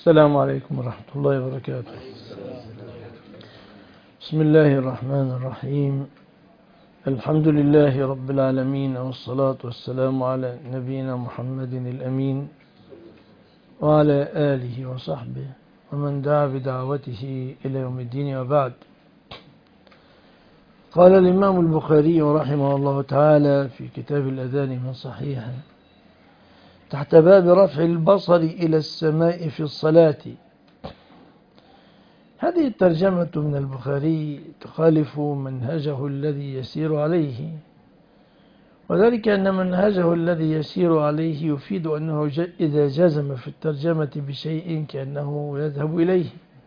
السلام عليكم ورحمة الله وبركاته. بسم الله الرحمن الرحيم. الحمد لله رب العالمين، والصلاة والسلام على نبينا محمد الأمين وعلى آله وصحبه ومن دعا بدعوته إلى يوم الدين، وبعد. قال الإمام البخاري رحمه الله تعالى في كتاب الأذان من صحيحه تحت باب رفع البصر إلى السماء في الصلاة. هذه الترجمة من البخاري تخالف منهجه الذي يسير عليه، وذلك أن منهجه الذي يسير عليه يفيد أنه إذا جزم في الترجمة بشيء كأنه يذهب إليه،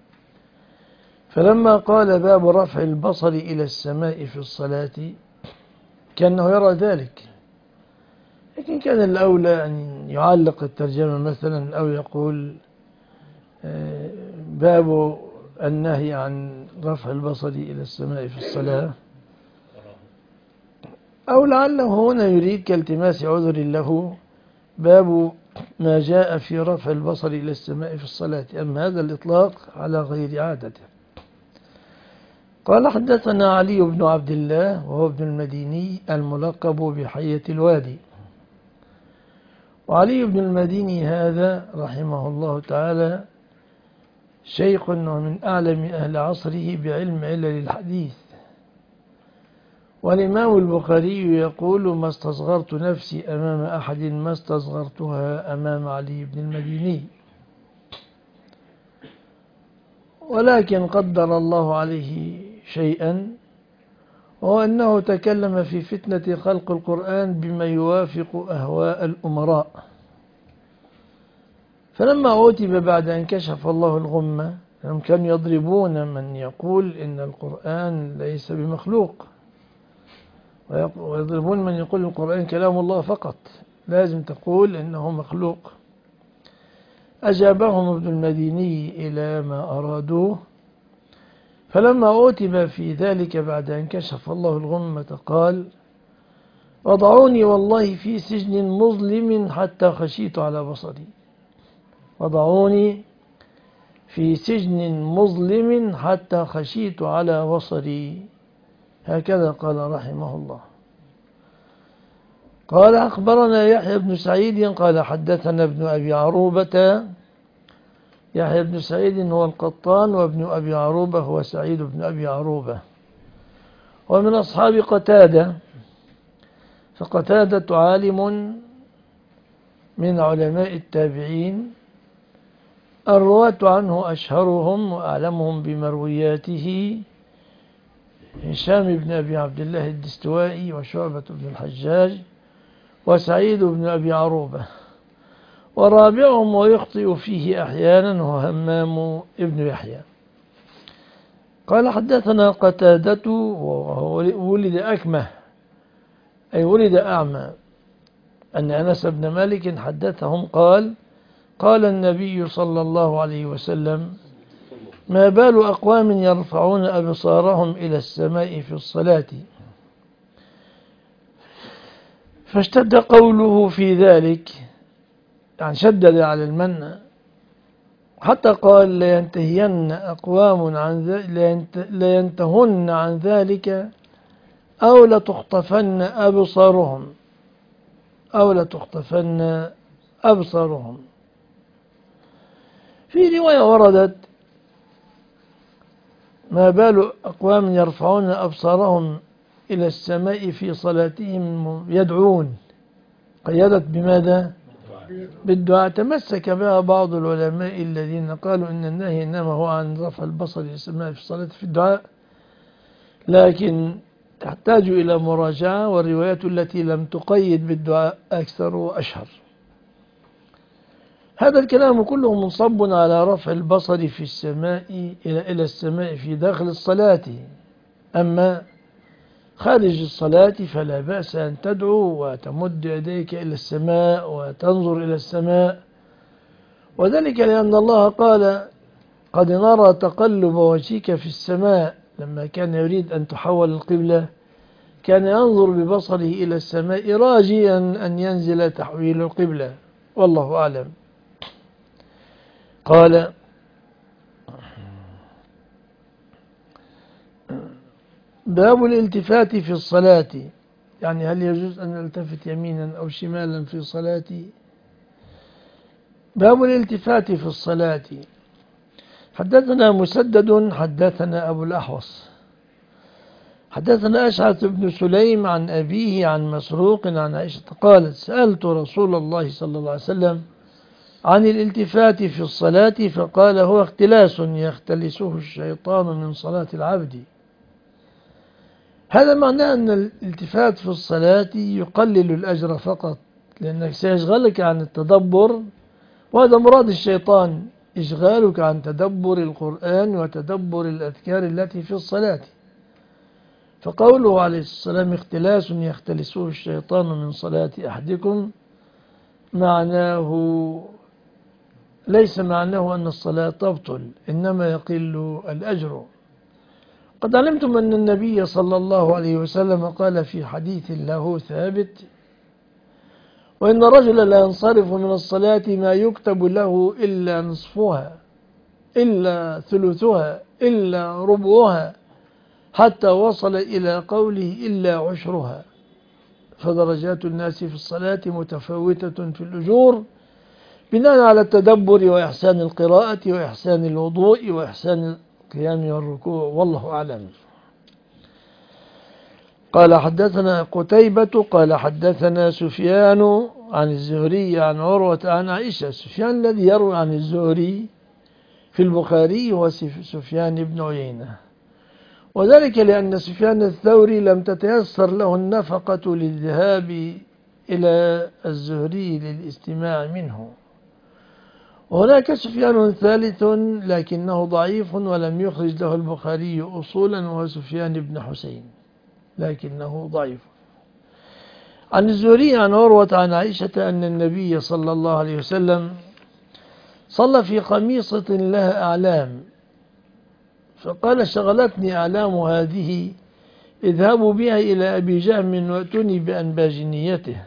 فلما قال باب رفع البصر إلى السماء في الصلاة كأنه يرى ذلك، لكن كان الأولى أن يعلق الترجمة مثلا، أو يقول باب النهي عن رفع البصر إلى السماء في الصلاة، أو لعله هنا يريد كالتماس عذر له باب ما جاء في رفع البصر إلى السماء في الصلاة. أما هذا الإطلاق على غير عادته. قال حدثنا علي بن عبد الله وهو ابن المديني الملقب بحية الوادي. وعلي بن المديني هذا رحمه الله تعالى شيخ ومن أعلم أهل عصره بعلم علل الحديث. والإمام البخاري يقول: ما استصغرت نفسي أمام أحد ما استصغرتها أمام علي بن المديني. ولكن قدر الله عليه شيئا، وهو أنه تكلم في فتنة خلق القرآن بما يوافق أهواء الأمراء، فلما عوتب بعد أن كشف الله الغمة، هم كانوا يضربون من يقول إن القرآن ليس بمخلوق، ويضربون من يقول القرآن كلام الله فقط، لازم تقول إنه مخلوق. أجابهم ابن المديني إلى ما أرادوه، فلما عوتب في ذلك بعد أن كشف الله الغمة قال: وضعوني والله في سجن مظلم حتى خشيت على بصري. وضعوني في سجن مظلم حتى خشيت على بصري. هكذا قال رحمه الله. قال: أخبرنا يحيى بن سعيد قال حدثنا ابن أبي عروبة. يحيى بن سعيد هو القطان، وابن أبي عروبة هو سعيد بن أبي عروبة، ومن أصحاب قتادة. فقتادة عالم من علماء التابعين، الرواة عنه أشهرهم وأعلمهم بمروياته هشام بن أبي عبد الله الدستوائي، وشعبة بن الحجاج، وسعيد بن أبي عروبة. ورابعهم ويخطئ فيه أحيانا هو همام ابن يحيى. قال: حدثنا قتادة وهو ولد أكمه، أي ولد أعمى، أن أنس بن مالك حدثهم قال: قال النبي صلى الله عليه وسلم: ما بال أقوام يرفعون أبصارهم إلى السماء في الصلاة. فاشتد قوله في ذلك، يعني شدد على المنع، حتى قال: لينتهين أقوام عن ذلك، لينتهن عن ذلك، أو لتخطفن أبصارهم، أو لتخطفن أبصارهم. في رواية وردت: ما بال أقوام يرفعون أبصارهم إلى السماء في صلاتهم يدعون. قيدت بماذا؟ بالدعاء. تمسك بها بعض العلماء الذين قالوا إن النهي إنما هو عن رفع البصر إلى السماء في الصلاة في الدعاء، لكن تحتاج إلى مراجعة، والروايات التي لم تقيد بالدعاء أكثر وأشهر. هذا الكلام كله منصب على رفع البصر في السماء إلى السماء في داخل الصلاة. أما خارج الصلاة فلا بأس أن تدعو وتمد يديك إلى السماء وتنظر إلى السماء، وذلك لأن الله قال: قد نرى تقلب وجهك في السماء. لما كان يريد أن تحول القبلة كان ينظر ببصره إلى السماء راجيا أن ينزل تحويل القبلة، والله أعلم. قال باب الالتفات في الصلاة، يعني هل يجوز أن نلتفت يمينا أو شمالا في صلاتي؟ باب الالتفات في الصلاة. حدثنا مسدد حدثنا أبو الأحوص حدثنا أشعث بن سليم عن أبيه عن مسروق عن عائشة قالت سألت رسول الله صلى الله عليه وسلم عن الالتفات في الصلاة فقال هو اختلاس يختلسه الشيطان من صلاة العبد. هذا معناه أن الالتفات في الصلاة يقلل الأجر فقط، لأنك سيشغلك عن التدبر، وهذا مراد الشيطان، إشغالك عن تدبر القرآن وتدبر الأذكار التي في الصلاة. فقوله عليه السلام اختلاس يختلسه الشيطان من صلاة أحدكم، معناه ليس معناه أن الصلاة تبطل، إنما يقل الأجر. قد علمتم أن النبي صلى الله عليه وسلم قال في حديث له ثابت وإن الرجل لا ينصرف من الصلاة ما يكتب له إلا نصفها إلا ثلثها إلا ربعها حتى وصل إلى قوله إلا عشرها. فدرجات الناس في الصلاة متفاوتة في الأجور بناء على التدبر وإحسان القراءة وإحسان الوضوء وإحسان القيام والركوع، والله أعلم. قال حدثنا قتيبة قال حدثنا سفيان عن الزهري عن عروة عن عائشة. سفيان الذي يروي عن الزهري في البخاري هو سفيان بن عيينة، وذلك لأن سفيان الثوري لم تتيسر له النفقة للذهاب إلى الزهري للاستماع منه. وهناك سفيان ثالث لكنه ضعيف ولم يخرج له البخاري أصولا، وهو سفيان بن حسين لكنه ضعيف. عن الزهري عن عروة عن عائشة أن النبي صلى الله عليه وسلم صلى في قميصة لها أعلام، فقال شغلتني أعلام هذه اذهبوا بها إلى أبي جهم وأتوني بأنباجنيته.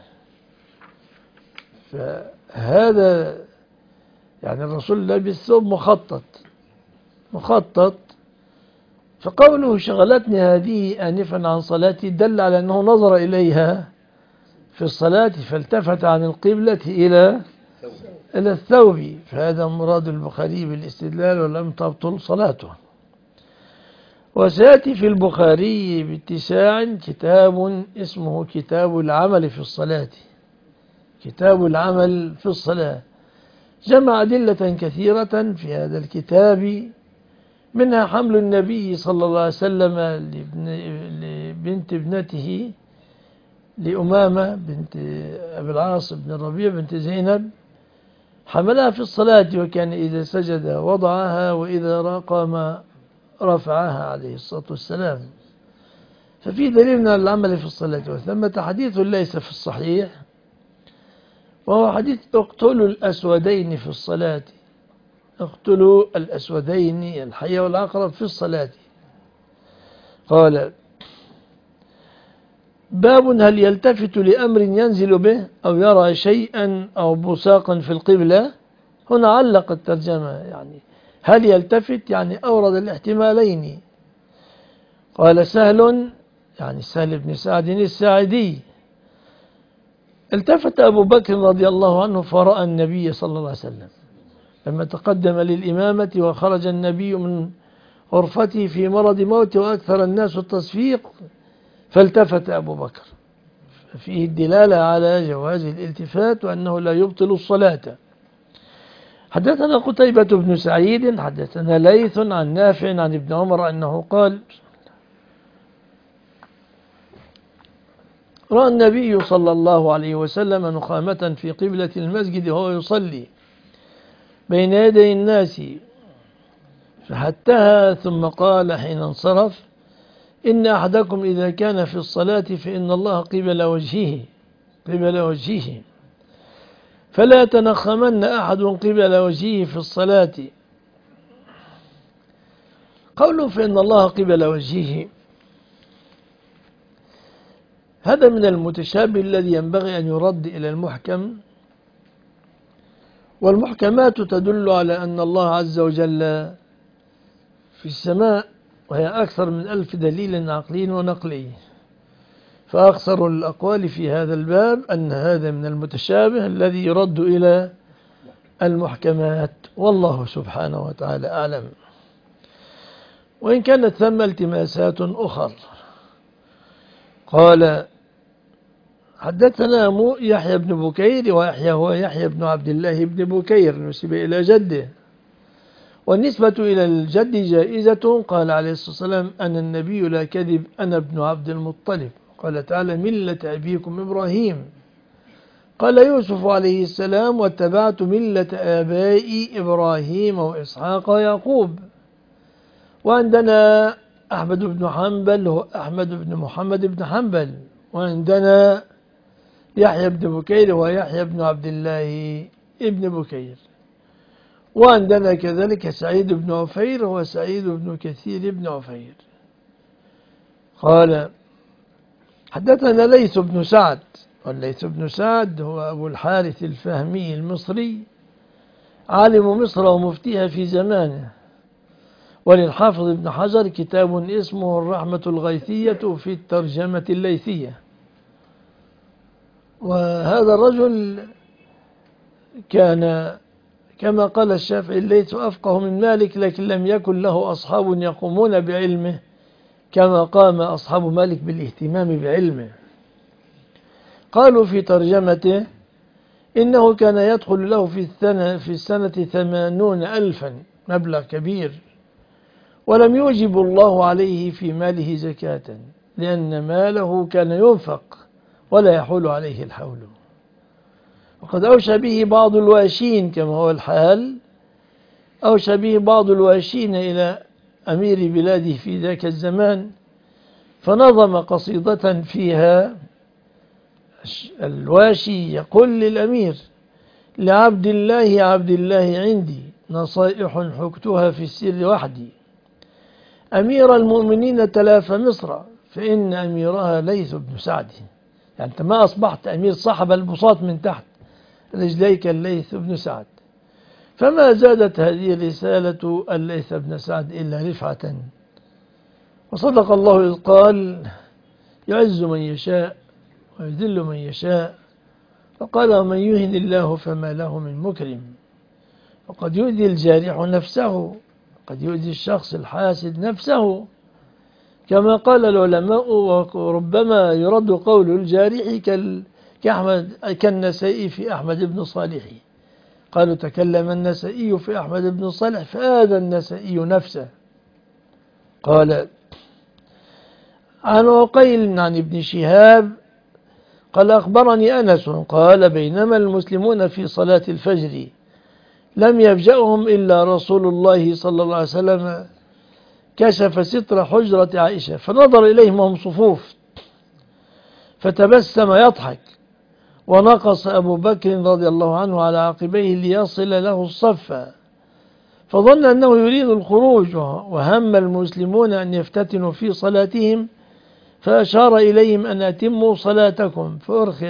فهذا يعني الرسول لابس ثوب مخطط، فقوله شغلتني هذه آنفا عن صلاتي دل على أنه نظر إليها في الصلاة فالتفت عن القبلة إلى الثوب، فهذا مراد البخاري بالاستدلال ولم تبطل صلاته. وسيأتي في البخاري باتساع كتاب اسمه كتاب العمل في الصلاة. كتاب العمل في الصلاة جمع أدلة كثيرة في هذا الكتاب، منها حمل النبي صلى الله عليه وسلم لبنت ابنته لأمامة بنت أبي العاص بن الربيع بنت زينب، حملها في الصلاة وكان إذا سجد وضعها وإذا قام رفعها عليه الصلاة والسلام. ففي دليل من العمل في الصلاة. وثمة حديث ليس في الصحيح وهو حديث اقتلوا الأسودين في الصلاة، اقتلوا الأسودين الحي والعقرب في الصلاة. قال باب هل يلتفت لأمر ينزل به أو يرى شيئا أو بصاقا في القبلة. هنا علق الترجمة، يعني هل يلتفت يعني أورد الاحتمالين. قال سهل يعني سهل بن سعد الساعدي التفت أبو بكر رضي الله عنه فرأى النبي صلى الله عليه وسلم لما تقدم للإمامة وخرج النبي من غرفته في مرض موته وأكثر الناس التصفيق فالتفت أبو بكر، فيه الدلالة على جواز الالتفات وأنه لا يبطل الصلاة. حدثنا قتيبة بن سعيد حدثنا ليث عن نافع عن ابن عمر أنه قال رأى النبي صلى الله عليه وسلم نخامة في قبلة المسجد وهو يصلي بين يدي الناس فحتها ثم قال حين انصرف إن أحدكم إذا كان في الصلاة فإن الله قبل وجهه فلا تنخمن أحد قبل وجهه في الصلاة. قوله فإن الله قبل وجهه هذا من المتشابه الذي ينبغي أن يرد إلى المحكم، والمحكمات تدل على أن الله عز وجل في السماء، وهي أكثر من 1000 دليل عقلي ونقلي. فأكثر الأقوال في هذا الباب أن هذا من المتشابه الذي يرد إلى المحكمات، والله سبحانه وتعالى أعلم. وإن كانت ثم التماسات أخر. قال حدثنا يحيى بن بكير، ويحيى هو يحيى بن عبد الله بن بكير نسب إلى جده، والنسبة إلى الجد جائزة. قال عليه الصلاة والسلام: أنا النبي لا كذب، أنا ابن عبد المطلب. قال تعالى: ملة أبيكم إبراهيم. قال يوسف عليه السلام: واتبعت ملة آبائي إبراهيم وإسحاق ويعقوب. وعندنا أحمد بن حنبل هو أحمد بن محمد بن حنبل. وعندنا يحيى بن بكير ويحيى بن عبد الله ابن بكير. وعندنا كذلك سعيد بن عفير وسعيد بن كثير بن عفير. قال حدثنا ليث بن سعد، والليث بن سعد هو أبو الحارث الفهمي المصري، عالم مصر ومفتيها في زمانه. وللحافظ ابن حجر كتاب اسمه الرحمة الغيثية في الترجمة الليثية. وهذا الرجل كان كما قال الشافعي: الليث أفقه من مالك، لكن لم يكن له أصحاب يقومون بعلمه كما قام أصحاب مالك بالاهتمام بعلمه. قالوا في ترجمته إنه كان يدخل له في السنة 80,000، مبلغ كبير، ولم يوجب الله عليه في ماله زكاة، لأن ماله كان ينفق ولا يحول عليه الحول. وقد أوشى به بعض الواشين كما هو الحال، أوشى به بعض الواشين إلى أمير بلاده في ذاك الزمان، فنظم قصيدة فيها الواشي يقول للأمير: لعبد الله عبد الله عندي نصائح حكتها في السر وحدي، أمير المؤمنين تلاف مصر فإن أميرها ليث بن سعد. يعني أنت ما أصبحت أمير صاحب البساط من تحت رجليك الليث بن سعد. فما زادت هذه الرسالة الليث بن سعد إلا رفعة. وصدق الله إذ قال: يعز من يشاء ويذل من يشاء. فقال: ومن يهن الله فما له من مكرم. وقد يؤذي الجارح نفسه، قد يؤذي الشخص الحاسد نفسه، كما قال العلماء: وربما يرد قول الجارح كالنسائي في أحمد بن صالح. قالوا: تكلم النسائي في أحمد بن صالح فآذى النسائي نفسه. قال عن عقيل عن ابن شهاب قال: أخبرني أنس قال: بينما المسلمون في صلاة الفجر لم يفجأهم إلا رسول الله صلى الله عليه وسلم كشف ستر حجرة عائشة فنظر إليهم وهم صفوف فتبسم يضحك، ونقص أبو بكر رضي الله عنه على عقبيه ليصل له الصف، فظن أنه يريد الخروج، وهم المسلمون أن يفتتنوا في صلاتهم، فأشار إليهم أن أتموا صلاتكم،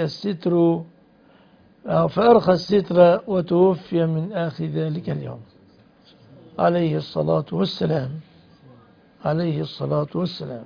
فأرخى الستر وتوفي من آخر ذلك اليوم عليه الصلاة والسلام. عليه الصلاة والسلام.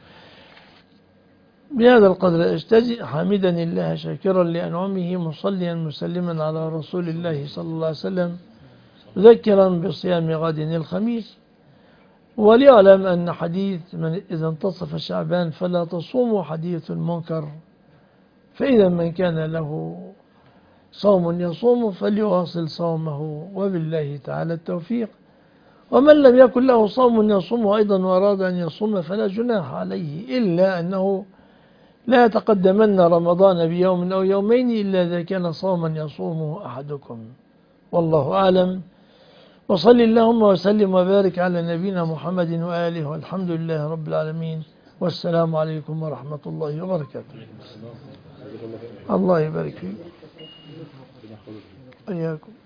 بهذا القدر أجتزئ، حامدا الله شاكرا لأنعمه، مصليا مسلما على رسول الله صلى الله عليه وسلم، مذكرا بصيام غد الخميس. وليعلم أن حديث من إذا انتصف شعبان فلا تصوموا حديث المنكر، فإذا من كان له صوم يصوم فليواصل صومه، وبالله تعالى التوفيق. ومن لم يكن له صوم يصومه أيضا وأراد أن يصوم فلا جناح عليه، إلا أنه لا يتقدمن رمضان بيوم أو يومين إلا إذا كان صوما يصومه أحدكم، والله أعلم. وصل اللهم وسلم وبارك على نبينا محمد وآله، والحمد لله رب العالمين، والسلام عليكم ورحمة الله وبركاته. الله يبارك فيك. إياكم.